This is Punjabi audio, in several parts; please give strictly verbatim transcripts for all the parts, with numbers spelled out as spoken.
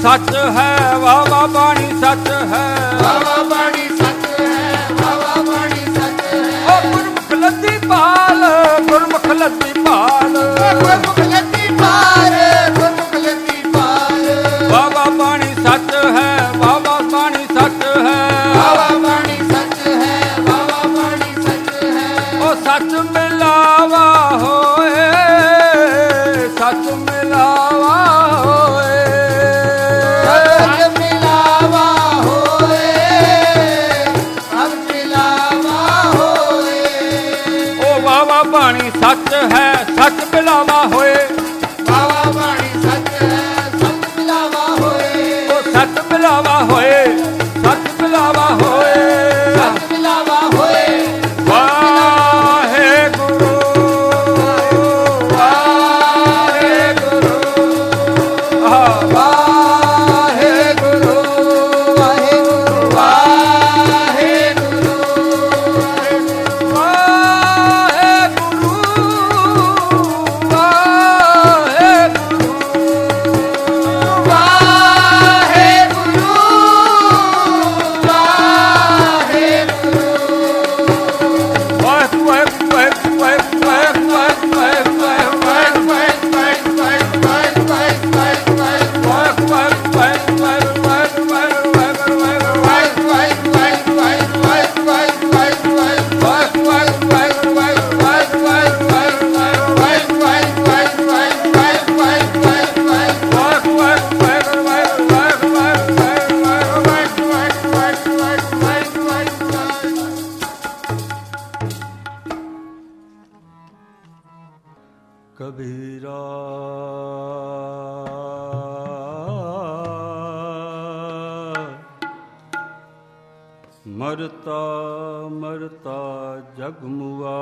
ਸੱਚ ਹੈ, ਵਾਵਾ ਬਾਣੀ ਸੱਚ ਹੈ, ਵਾਵਾ ਬਾਣੀ ਸੱਚ ਹੈ, ਵਾਵਾ ਬਾਣੀ ਸੱਚ ਹੈ। ਓ ਗੁਰਮੁਖ ਲੱਦੀ ਪਾਲ, ਗੁਰਮੁਖ ਲੱਦੀ ਪਾਲ, ਗੁਰਮੁਖ ਲੱਦੀ ਪਾਲ, ਗੁਰਮੁਖ ਲੱਦੀ ਪਾਲ। ਵਾਵਾ ਬਾਣੀ ਸੱਚ ਹੈ, ਵਾਵਾ ਬਾਣੀ ਸੱਚ ਹੈ, ਵਾਵਾ ਬਾਣੀ ਸੱਚ ਹੈ, ਵਾਵਾ ਬਾਣੀ ਸੱਚ ਹੈ। ਓ ਸੱਚ ਮਿਲਾਵਾ ਹੋਏ, ਸੱਚ ਮਿਲਾਵਾ ਹੋਏ, ਸੱਚ ਮਿਲਾਵਾ ਹੋਏ, ਸੱਚ ਮਿਲਾਵਾ ਹੋਏ। ਓ ਵਾਵਾ ਬਾਣੀ ਸੱਚ ਹੈ, ਸੱਚ ਮਿਲਾਵਾ ਹੋਏ, ਵਾਵਾ ਬਾਣੀ ਸੱਚ ਹੈ, ਸੱਚ ਮਿਲਾਵਾ ਹੋਏ। ਓ ਸੱਚ ਮਿਲਾਵਾ ਹੋਏ, ਸੱਚ ਮਿਲਾਵਾ ਹੋਏ, ਸੱਚ ਮਿਲਾਵਾ ਹੋਏ। ਵਾਹਿਗੁਰੂ ਵਾਹਿਗੁਰੂ ਆਹ ਵਾਹਿਗੁਰੂ ਵਾਹਿਗੁਰੂ ਵਾਹਿਗੁਰੂ ਵਾਹਿਗੁਰੂ ਵਾਹਿਗੁਰੂ ਕਬੀਰਾ ਮਰਤਾ ਮਰਤਾ ਜਗ ਮੁਆ,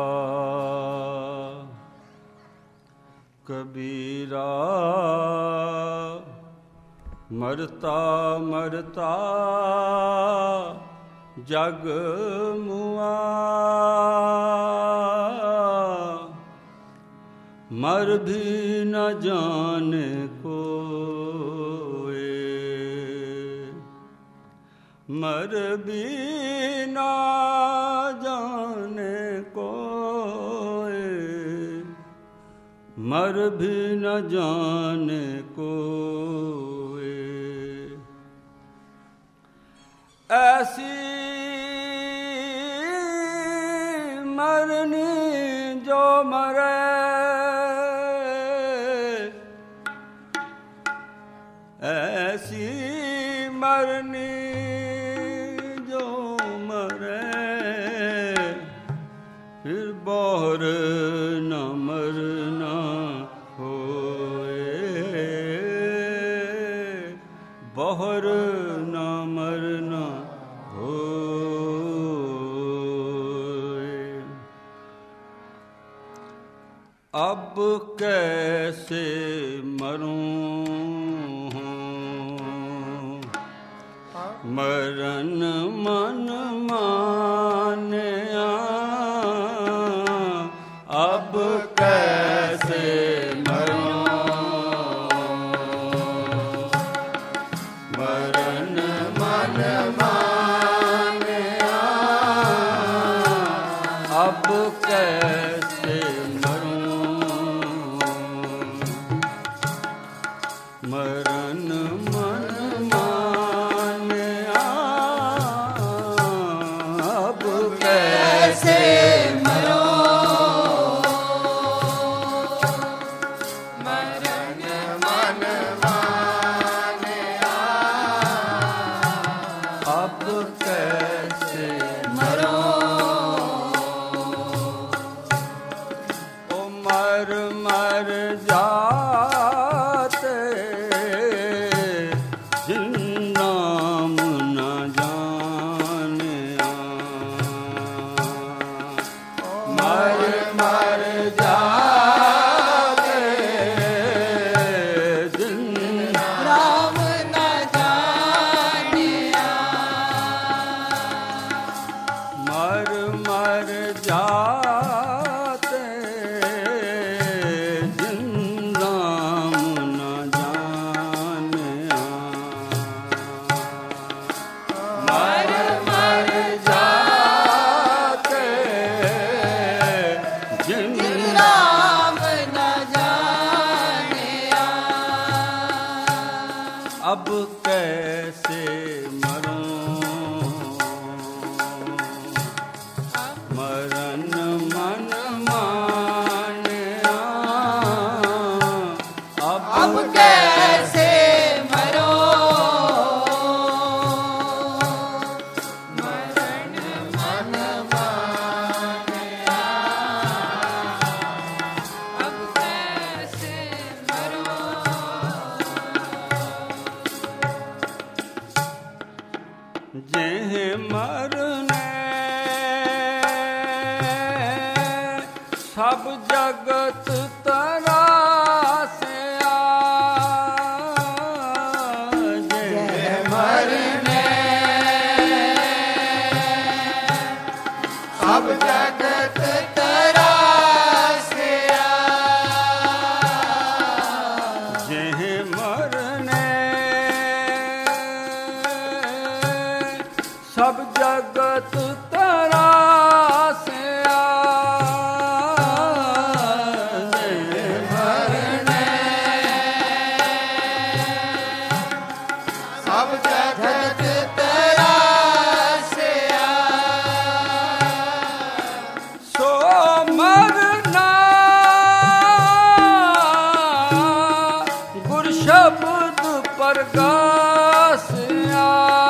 ਕਬੀਰਾ ਮਰਤਾ ਮਰਤਾ ਜਗ ਮੁਆ। मर भी न जाने कोई, मर भी न जाने कोई, मर भी न जाने कोई। ऐसी मरनी जो मरे, ऐसी मरनी जो मरे, फिर बोहर न मरना होए, बोहर न मरना होए। अब कैसे मरूं मरन मन मान्या, अब कैसे मरूं मरन मन मान्या, अब कैसे मरूं मरन मन मान्या, अब कैसे मरन मन मान्या, अब कैसे मरो। ओ मर मर जाते जिन नाम न जानिया, मर मर जाते जिन राम न जानिया, मर मर जाते जिन नाम कैसे मरूं, मरन मन मानिया, अब, अब कैसे मरो, मरण मन मानिया, अब कैसे मरो। जेह मरने सब जगत तरासिया, जेह मरने सब जगत तरासिया, जेह मरने सब जगत तरासिया, जेह मरने सब जगत तरासिया, सो मरना गुर शब्द परगासिया,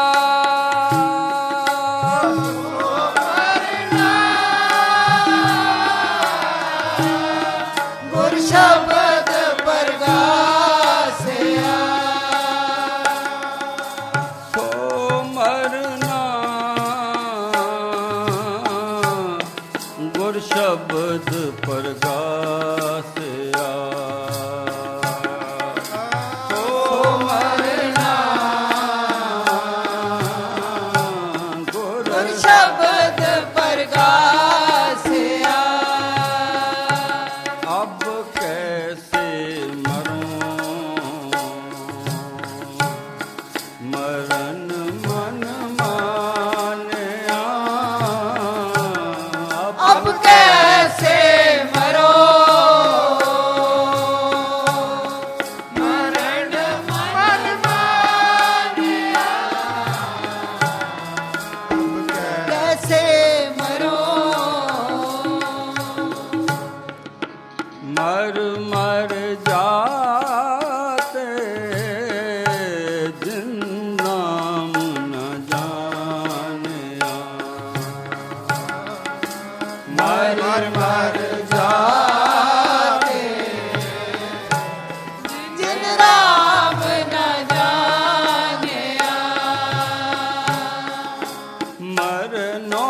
गुर शब्द परगासिया, सो मरना गुर शब्द परगासिया, सो मरना गुर गुर शब्द परगासिया, अब कैसे मरूं, मरन मन मानिया, अब कैसे मरो, मरण मन मानिया, अब कैसे मरो, मर मर जाते जिन नाम न जानिया, मर मर जाते जिन राम न जानिया, मरनो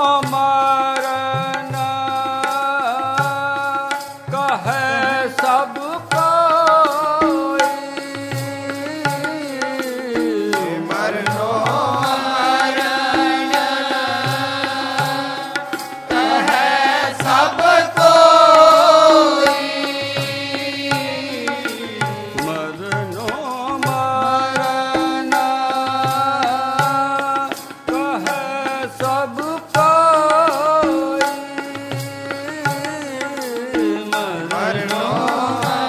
मरना कहे सब कोई, मरनो मरण कहे सब कोई, मरनो मरना कहे सब कोई, मरनो मरनो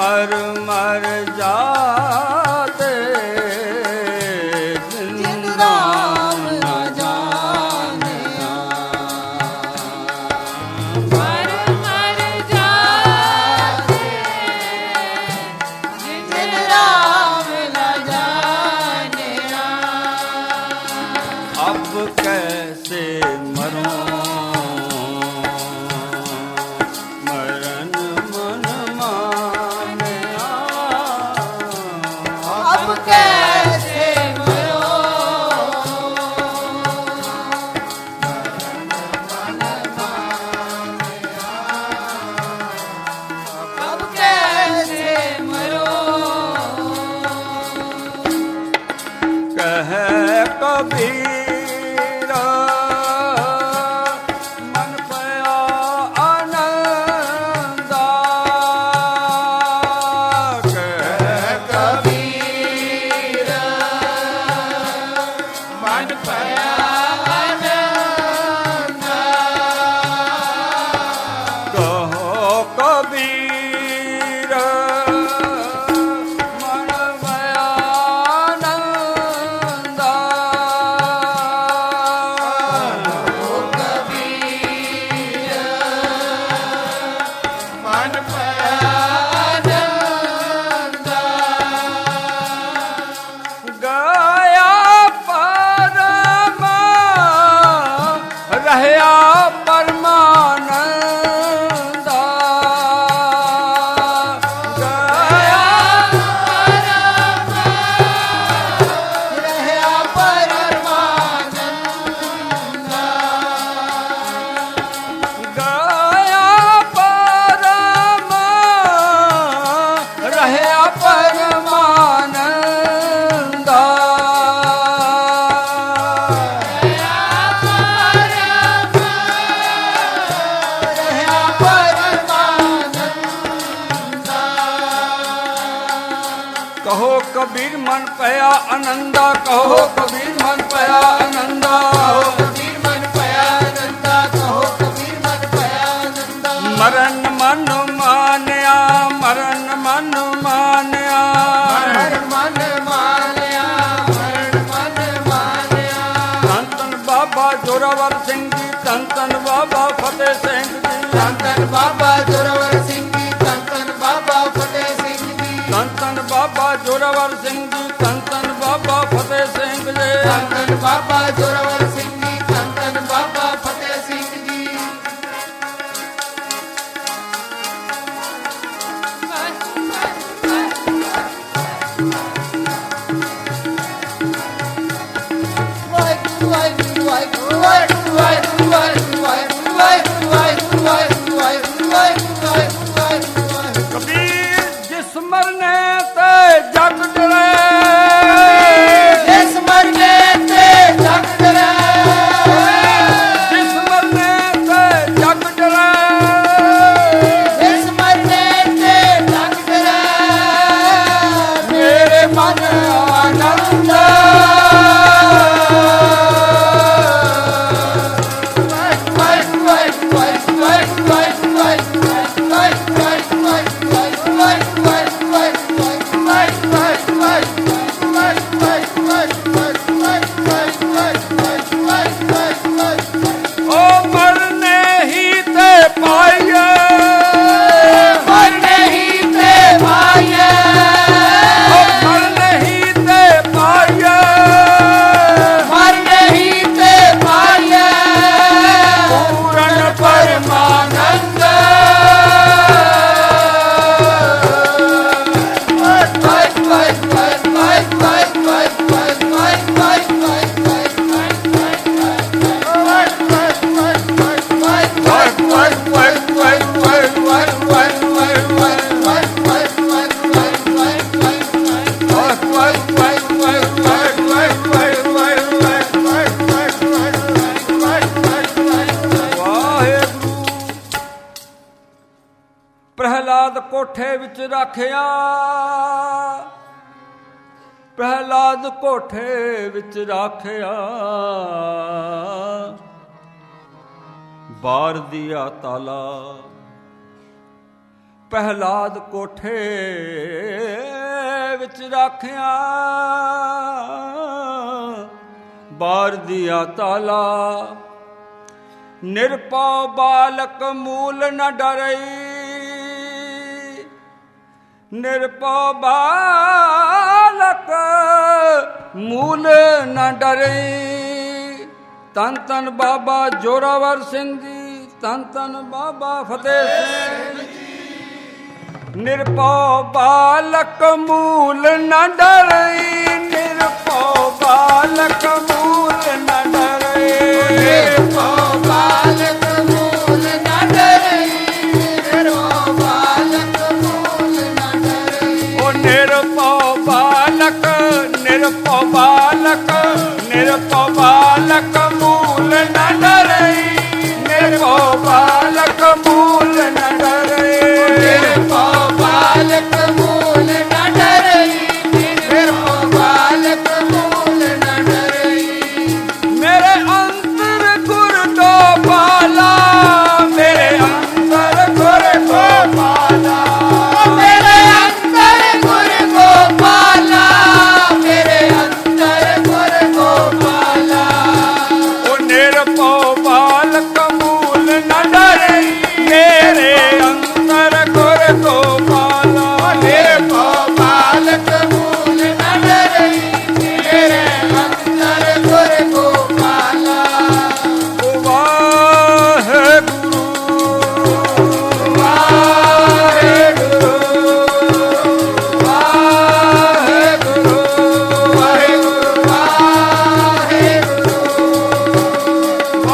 ਮਰ ਮਰ ਜਾਤੇ ਜਿਨ ਨਾਮ ਨਾ ਜਾਣਿਆ। ਮਰ ਮਰ ਜਾਤੇ ਜਿਨ ਨਾਮ ਨਾ ਜਾਣਿਆ। ਅਬ ਕੈਸੇ ਮਰੋ ਕਬੀਰਾ ਮਨ ਪਿਆ ਆਨੰਦਾ। ਕਹਿ ਕਬੀਰਾ ਮਨ ਪਿਆ ਆਨੰਦਾ। ਕਹੋ ਕਬੀਰਾ ਮਨ ਪਿਆ ਆਨੰਦਾ। ਮਨ ਪਿਆ ਆਨੰਦਾ। ਗਾਇਆ ਪਰਮਾ ਰਹਿਆ ਪਰਮਾਨੰਦਾ। ਗਾਇਆ ਪਰਮਾ ਰਹਿਆ ਪਰਮਾਨੰਦਾ। ਗਾਇਆ ਪਰਮਾ ਰਹਿਆ ਪਰਮਾਨੰਦਾ। ਕਹੋ ਕਬੀਰ ਮਨ ਪਿਆ ਆਨੰਦਾ। ਕਹੋ ਕਬੀਰ ਮਨ ਪਿਆ ਆਨੰਦਾ। ਕਬੀਰ ਮਨ ਪਿਆ ਆਨੰਦਾ। ਕਹੋ ਕਬੀਰ ਮਨ ਪਿਆ ਆਨੰਦਾ। ਮਰਨ ਮਨ ਮਾਨਿਆ ਮਰਨ ਮਨ ਮਾਨਿਆ। ਮਰਨ ਮਨ ਮਾਨਿਆ ਮਰਨ ਮਨ ਮਾਨਿਆ। ਧੰਨ ਧੰਨ ਬਾਬਾ ਜ਼ੋਰਾਵਰ ਸਿੰਘ ਜੀ ਧੰਨ ਧੰਨ ਬਾਬਾ ਫਤਿਹ ਸਿੰਘ ਜੀ ਧੰਨ ਧੰਨ ਬਾਬਾ ਜ਼ੋਰਾਵਰ ਸਿੰਘ ਜੀ ਧੰਨ ਧੰਨ ਬਾਬਾ ਫਤਿਹ ਸਿੰਘ ਜੀ ਧੰਨ ਧੰਨ ਬਾਬਾ ਜ਼ੋਰਾਵਰ ਸਿੰਘ ਜੀ ਧੰਨ ਧੰਨ ਬਾਬਾ ਫਤਿਹ ਸਿੰਘ ਜੀ ਧੰਨ ਧੰਨ ਬਾਬਾ ਜ਼ੋਰਾਵਰ ਸਿੰਘ ਜੀ ਧੰਨ ਧੰਨ ਬਾਬਾ ਫਤਿਹ ਸਿੰਘ ਜੀ। ਵਾਹਿਗੁਰੂ ਵਾਹਿਗੁਰੂ ਵਾਹਿਗੁਰੂ ਵਾਹਿਗੁਰੂ ਵਾਹਿਗੁਰੂ ਵਾਹਿਗੁਰੂ ਵਾਹਿਗੁਰੂ ਵਾਹਿਗੁਰੂ ਵਾਹਿਗੁਰੂ ਵਾਹਿਗੁਰੂ ਵਾਹਿਗੁਰੂ ਵਾਹਿਗੁਰੂ ਵਾਹਿਗੁਰੂ। ਕਬੀਰ ਜਿਸ ਮਰਨੇ ਤੇ ਜਗ ਡਰੇ। ਜਿਸ ਮਰਨੇ ਤੇ ਜਗ ਡਰੇ। ਜਿਸ ਮਰਨੇ ਤੇ ਜਗ ਡਰੇ। ਜਿਸ ਮਰਨੇ ਤੇ ਜਗ ਡਰੇ। ਮੇਰੇ ਮਨ ਆਨੰਦ। ਓ ਮਰਨੇ ਹੀ ਤੇ ਪਾਈਏ। ਮਰਨੇ ਹੀ ਤੇ ਪਾਈਏ। ਓ ਮਰਨੇ ਹੀ ਤੇ ਪਾਈਏ। ਮਰਨੇ ਹੀ ਤੇ ਪਾਈਏ। ਪੂਰਨ ਪਰਮਾਨੰਦ। ਪ੍ਰਹਿਲਾਦ ਕੋਠੇ ਵਿੱਚ ਰੱਖਿਆ। ਪ੍ਰਹਿਲਾਦ ਕੋਠੇ ਵਿੱਚ ਰੱਖਿਆ। ਬਾਰ ਦਿਆ ਤਾਲਾ। ਪਹਿਲਾਦ ਕੋਠੇ ਵਿੱਚ ਰੱਖਿਆ, ਬਾਰ ਦਿਆ ਤਾਲਾ। ਨਿਰਭਉ ਬਾਲਕ ਮੂਲ ਨ ਡਰਈ, ਨਿਰਭਉ ਬਾਲਕ ਮੂਲ ਨ ਡਰਈ। ਧੰਨ ਧੰਨ ਬਾਬਾ ਜ਼ੋਰਾਵਰ ਸਿੰਘ ਜੀ, ਧੰਨ ਧੰਨ ਬਾਬਾ ਫਤਿਹ ਸਿੰਘ ਜੀ। ਨਿਰਭਉ ਬਾਲਕ ਮੂਲ ਨ ਡਰਈ, ਨਿਰਭਉ ਬਾਲਕ ਮੂਲ ਨ ਡਰਈ। ਨਿਰਭਉ ਬਾਲਕ ਮੂਲ ਨ ਡਰਈ, ਨਿਰਭਉ ਬਾਲਕ ਮੂਲ ਨ ਡਰਈ। ਓ ਨਿਰਭਉ ਬਾਲਕ, ਨਿਰਭਉ ਬਾਲਕ, ਨਿਰਭਉ ਬਾਲਕ ਮੂਲ ਨ ਡਰਈ, ਨਿਰਭਉ ਬਾਲਕ ਮੂਲ ਨ ਡਰਈ। ਨਿਰਭਉ ਬਾਲਕ ਮੂਲ ਨ ਡਰਈ, ਨਿਰਭਉ ਬਾਲਕ ਮੂਲ ਨ ਡਰਈ। ਮੇਰੇ ਅੰਦਰ ਗੁਰ ਗੋਪਾਲਾ, ਮੇਰੇ ਅੰਦਰ ਗੁਰ ਗੋਪਾਲਾ। ਮੇਰੇ ਅੰਦਰ ਗੁਰ ਗੋਪਾਲਾ, ਮੇਰੇ ਅੰਦਰ ਗੁਰ ਗੋਪਾਲਾ। ਓ ਨਿਰਭਉ ਬਾਲਕ ਮੂਲ ਨ ਡਰਈ, ਮੇਰੇ ਅੰਦਰ ਗੁਰ ਗੋਪਾਲਾ। ਨਿਰਭਉ ਬਾਲਕ ਮੂਲ ਨ ਡਰਈ, ਮੇਰੇ ਅੰਦਰ ਗੁਰ ਗੋਪਾਲਾ। ਓ ਵਾਹਿਗੁਰੂ ਵਾਹਿਗੁਰੂ ਵਾਹਿਗੁਰੂ ਵਾਹਿਗੁਰੂ ਵਾਹਿਗੁਰੂ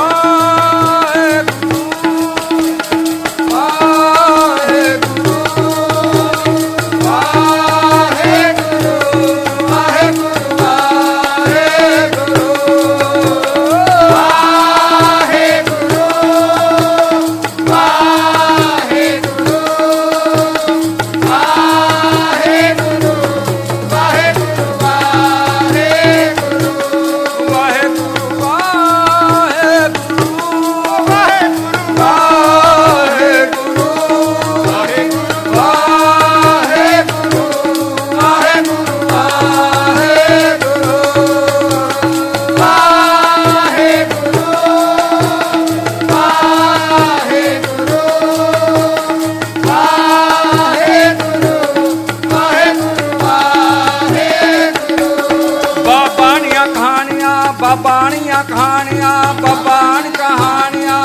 ਬਾਬਾਣੀਆਂ ਕਹਾਣੀਆਂ, ਬਾਬਾਣੀਆਂ ਕਹਾਣੀਆਂ, ਬਾਬਾਣ ਕਹਾਣੀਆਂ।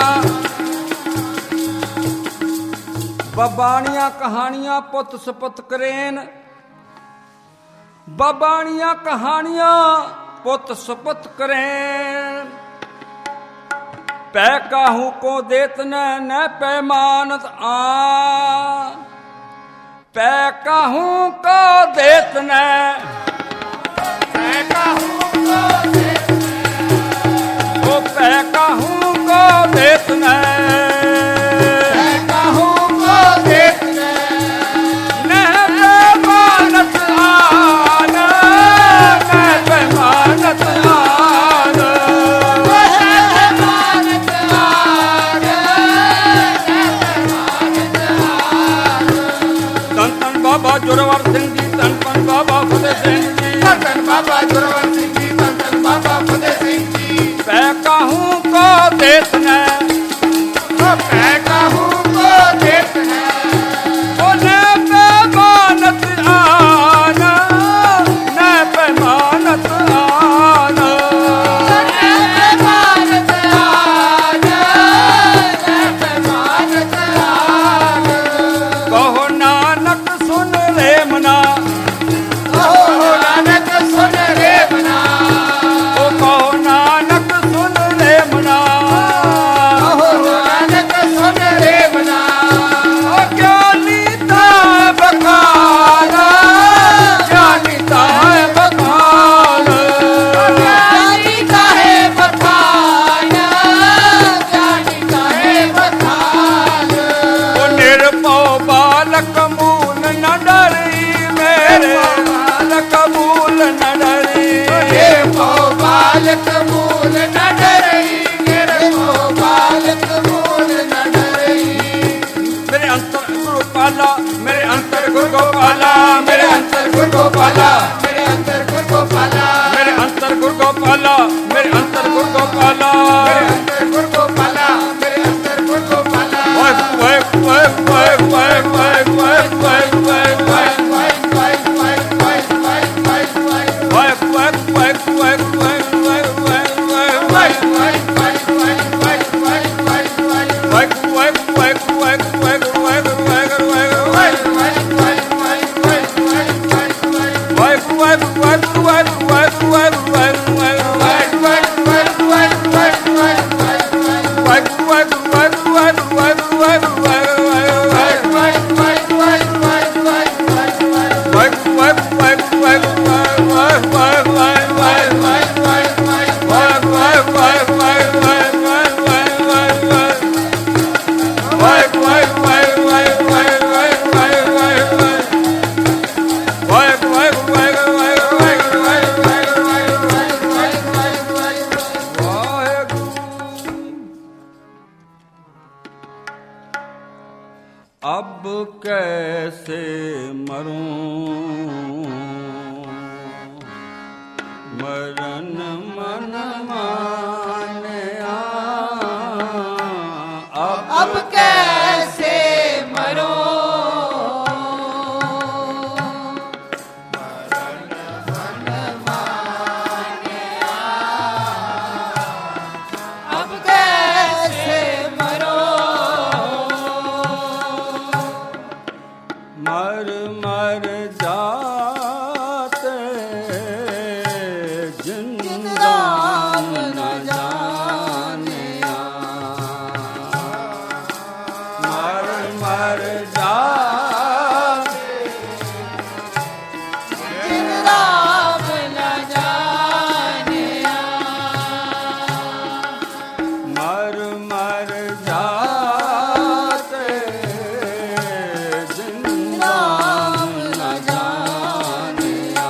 ਬਾਬਾਣੀਆਂ ਕਹਾਣੀਆਂ ਪੁੱਤ ਸਪੁੱਤ ਕਰੇਨ, ਬਾਬਾਣੀਆਂ ਕਹਾਣੀਆਂ ਪੁੱਤ ਸਪੁੱਤ ਕਰੇਨ। ਪੈ ਕਾਹੂ ਕੋ ਦੇਤ ਨ ਨ ਪੈਮਾਨਤ ਆ, ਪੈ ਕਾਹੂ ਕੋ ਦੇਤ ਨ ਉਹ ਪੈ ਕਾਹੂ ਕੋ ਦੇਤ ਨ ਕਾਹੂ ਕੋ ਦੇਤ ਨ ਨਹਿ ਪੈਮਾਨਤ ਆਨ, ਨਹਿ ਪੈਮਾਨਤ ਆਨ। ਮਾਨਤ ਆਗ ਧੰਨ ਧੰਨ ਬਾਬਾ ਜ਼ੋਰਾਵਰ ਸਿੰਘ ਜੀ, ਧੰਨ ਧੰਨ ਬਾਬਾ ਫਤਿਹ ਸਿੰਘ ਜੀ। ਧੰਨ ਬਾਬਾ ਜ਼ੋਰਾਵਰ ਸਿੰਘ ਜੀ, ਧੰਨ ਬਾਬਾ ਫਤਿਹ ਸਿੰਘ ਜੀ। ਪੈ ਕਾਹੂ ਕੋ ਦੇਤ ਨ ਉਹ ਪੈ ਕਾਹੂ ਕੋ ਦੇਤ ਨ ਉਹ ਨਹਿ ਪੈਮਾਨਤ ਆਨ, ਨਹਿ ਪੈਮਾਨਤ ਆਨ। ਮਾਨਤ ਆਗ ਮਾਨਤ ਆਗ ਕਹੋ ਨਾਨਕ ਸੁਨ ਰੇ ਮਨਾ, ਓ ਨਾਨਕ ਸੁਨ ਰੇ ਬਨਾ। ਉਹ ਕਹੋ ਨਾਨਕ ਸੁਨ ਰੇ ਮਨਾ। ਓ ਨਾਨਕ ਸੁਨ ਰੇ ਬਨਾ। ਉਹ ਗਿਆਨੀ ਤਾਂ ਬਖਾਨ, ਗਿਆਨੀ ਤਾਂ ਬਖਾਨ। ਜਾਨੀ ਕਾਹੇ ਬਖਾਨ, ਜਾਨੀ ਕਾਹੇ ਬਖਾਨ। ਉਹ ਨਿਰਭਉ ਬਾਲਕ ਮੂਲ ਨ ਡਰੀ, ਮੇਰੇ ਬਾਲਕ ਮੂਲ ਨ ਡਰੀ। ਨਿਰਭਉ ਬਾਲਕ ਮੂਲ ਨ ਡਰਈ, ਨਿਰਭਉ ਬਾਲਕ ਮੂਲ ਨ ਡਰਈ। ਮੇਰੇ ਅੰਤਰ गुरु पाला मेरे अंतर गुरु गोपाला मेरे अंतर गुरु गोपाला मेरे अंतर गुरु गोपाला मेरे अंतर गुरु गोपाला मेरे अंतर गुरु गोपाला मेरे अंतर गुरु गोपाला मेरे अंतर गुरु गोपाला वाह वाह वाह वाह वाह वाह वाह वाह वाह वाह अब कैसे मरूं मरण मन माने अब, अब कैसे मरो अब कैसे मरो मर मर जाते जिंदा न जाने मर मर जाते जिंदा न जाने मर मर जाते जिंदा न जाने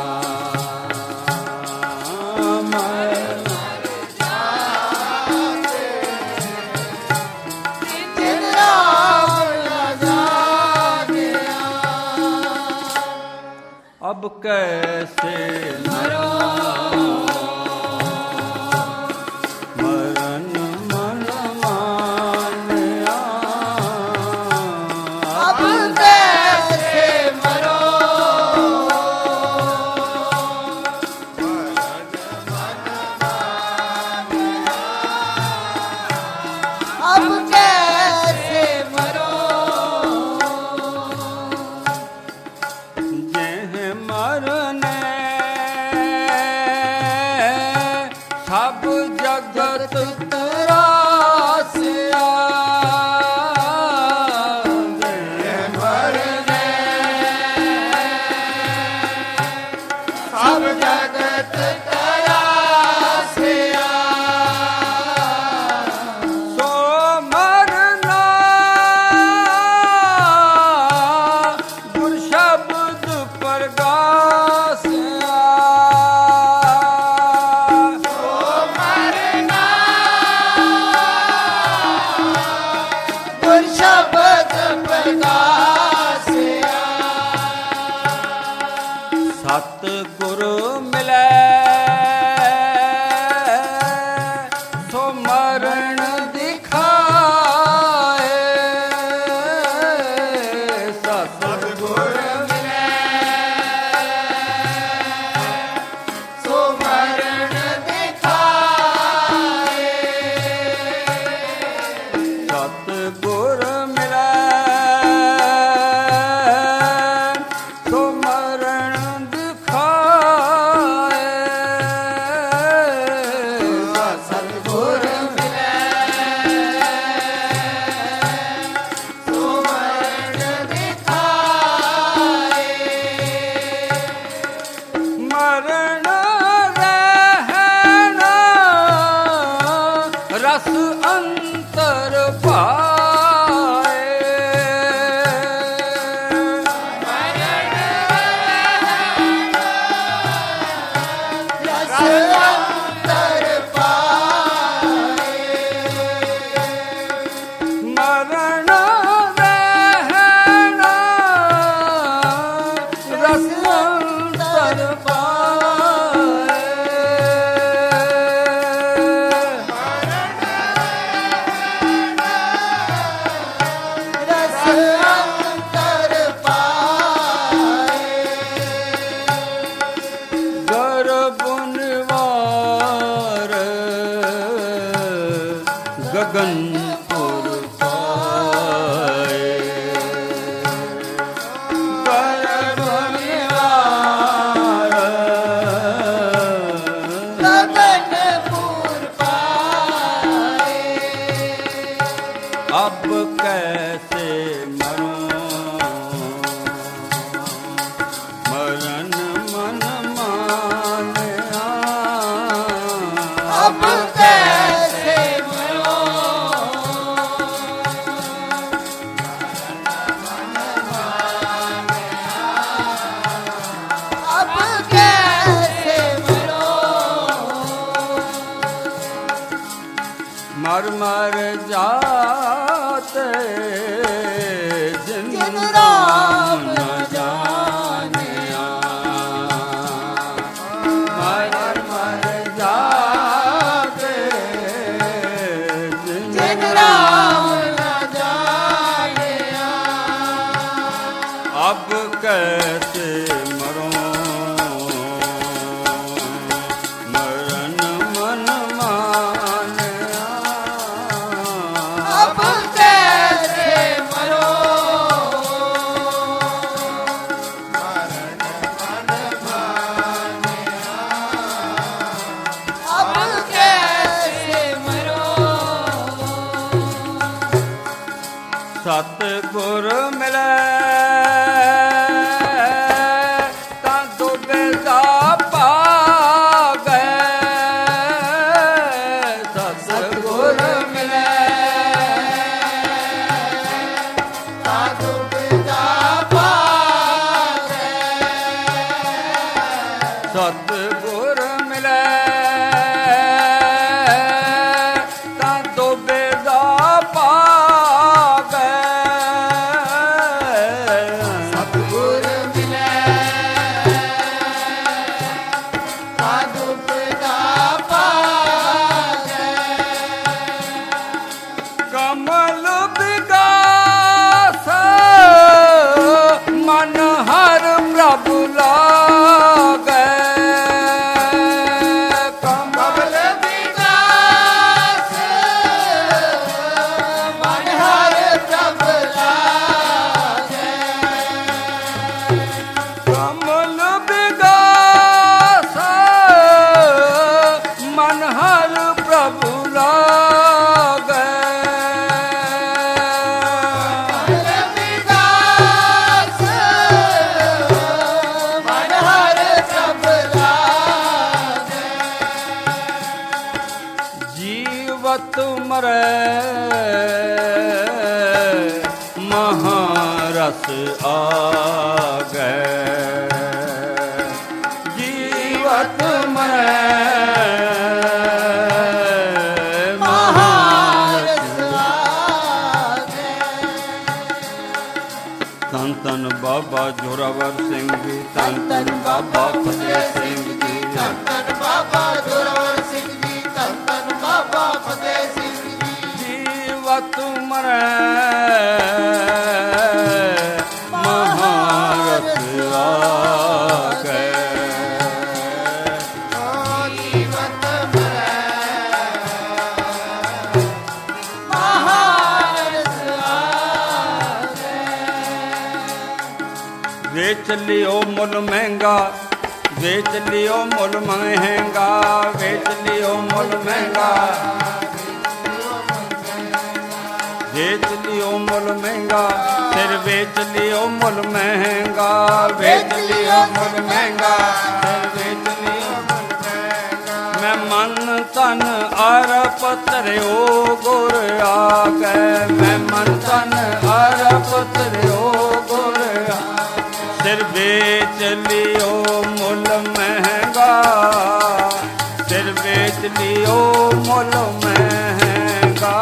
मर जिंदा न जाने अब कैसे मरो मरण मन माने अब कैसे मरो अब कैसे मरो जेह मरने ਮਰ ਮਰ ਜਾਤੇ ਜਿਨ ਰਾਮ ਨ ਜਾਣਿਆ। ਮਰ ਮਰ ਜਾਤੇ ਜਿਨ ਰਾਮ ਨ ਜਾਣਿਆ। ਅਬ ਕੈਸੇ ਮਰੋ ਮਰਨ ਮਨ ਮਾਨਿਆ। ਅਬ ਕੈਸੇ ਮਰੋ ਮਰਨ ਮਨ ਮਾਨਿਆ। ਅਬ ਕੈਸੇ ਮਰੋ। ਸਤਿਗੁਰ ਮਿਲੈ ਤਾਂ ਦੁਬੇ ਦਾ ਭਾਗੈ। ਸਤਿਗੁਰ ਮਿਲੈ ਸਾਧੂ ਪਿਤਾ ਭਾਗੈ। ਸਤਿਗੁਰ ਮਿਲੈ ਤਾਂ ਦੁਬੇ ਦਾ ਭਾਗੈ। ਸਤਿਗੁਰ ਮਿਲੈ ਸਾਧੂ ਪਿਤਾ ਭਾਗੈ। ਕਮਲ ਵਿਗਾਸ ਮਨ ਹਰ ਪ੍ਰਭ ਲਾਗੈ। ਕਮਲ ਵਿਗਾਸ ਮਨ ਹਰਿ ਪ੍ਰਭ ਲਾਗੈ। ਕਮਲ ਵਿਗਾਸ ਮਨ ਹਰ ਪ੍ਰਭ ਲਾਗੈ। ਕਮਲ ਵਿਗਾਸ ਮਨ ਹਰਿ ਪ੍ਰਭ ਲਾਗੈ। ਜੀਵਤ ਮਰੈ ਮਹਾਰਸ ਆਗੈ। ਜੀਵਤ ਮਰੈ ਮਹਾਰਸ ਆਗੈ। ਧੰਨ ਧੰਨ ਬਾਬਾ ਜੋਰਾਵਰ ਸਿੰਘ ਜੀ, ਧੰਨ ਧੰਨ ਬਾਬਾ ਫਤਿਹ ਸਿੰਘ ਜੀ। ਧੰਨ ਧੰਨ ਬਾਬਾ ਜ਼ੋਰਾਵਰ ਸਿੰਘ ਜੀ। ਧੰਨ ਧੰਨ ਬਾਬਾ ਫਤਿਹ ਸਿੰਘ ਜੀ। ਜੀਵਤ ਮਰੈ ਮਹਾਰਥ ਆਗੈ। ਜੀਵਤ ਮਰੈ ਮਹਾਰਸ ਆਗੈ। ਵੇਚ ਲਿਓ ਮੁੱਲ ਮਹਿੰਗਾ, ਵੇਚ ਲਿਓ ਮੁੱਲ ਮਹਿੰਗਾ, ਵੇਚ ਲਿਓ ਮੁੱਲ ਮਹਿੰਗਾ। ਵੇਚ ਲਿਓ ਮੁੱਲ ਮਹਿੰਗਾ, ਸਿਰ ਵੇਚ ਲਿਓ ਮੁੱਲ ਮਹਿੰਗਾ, ਵੇਚ ਲਿਓ ਮੁੱਲ ਮਹਿੰਗਾ, ਸਿਰ ਵੇਚ ਲਿਓ ਮੁੱਲ ਮਹਿੰਗਾ। ਮੈਂ ਮਨ ਤਨ ਅਰਪ ਧਰਿਓ ਗੁਰ ਆਗੈ। ਮੈਂ ਮਨ ਤਨ ਅਰਪ ਧਰਿਓ ਗੁਰ ਆਗੈ। ਸਿਰ ਵੇਚ ਲਿਓ ਮੁੱਲ ਮਹਿੰਗਾ, ਸਿਰ ਵੇਚ ਲਿਓ ਮੁੱਲ ਮਹਿੰਗਾ।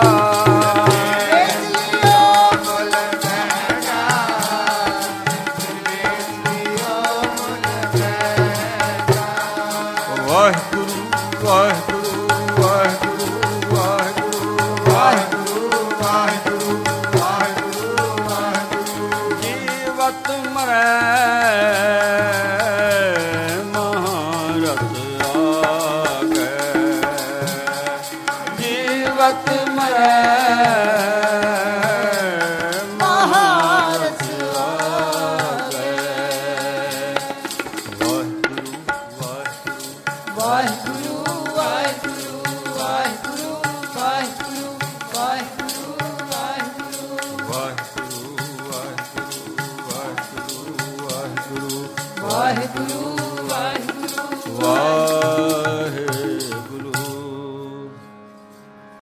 ਵਾਹਿਗੁਰੂ ਵਾਹਿਗੁਰੂ ਵਾਹਿਗੁਰੂ ਵਾਹਿਗੁਰੂ ਵਾਹਿਗੁਰੂ ਵਾਹਿਗੁਰੂ ਵਾਹਿਗੁਰੂ। ਜੀਵਤ ਮਰੈ ਮਹਾਰਥ ਆਗੈ। ਜੀਵਤ ਮਰੈ ਮਹਾਰਥ ਆਗੈ। ਵਾਹਿਗੁਰੂ ਵਾਹਿਗੁਰੂ ਵਾਹਿਗੁਰੂ ਵਾਹਿਗੁਰੂ ਵਾਹਿਗੁਰੂ ਵਾਹਿਗੁਰੂ ਵਾਹਿਗੁਰੂ ਵਾਹਿਗੁਰੂ ਵਾਹਿਗੁਰੂ ਵਾਹਿਗੁਰੂ ਵਾਹਿਗੁਰੂ ਵਾਹਿਗੁਰੂ ਵਾਹਿਗੁਰੂ